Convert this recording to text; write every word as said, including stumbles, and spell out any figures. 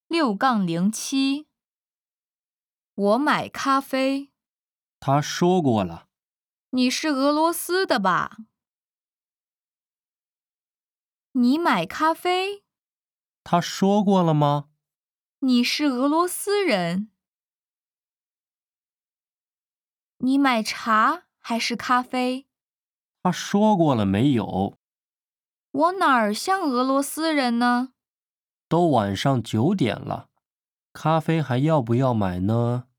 六杠零七，我买咖啡。 他说过了。 你是俄罗斯的吧？你买咖啡？ 他说过了吗？ 你是俄罗斯人。你买茶还是咖啡？ 他说过了没有？ 我哪儿像俄罗斯人呢？ 都晚上九点了，咖啡还要不要买呢？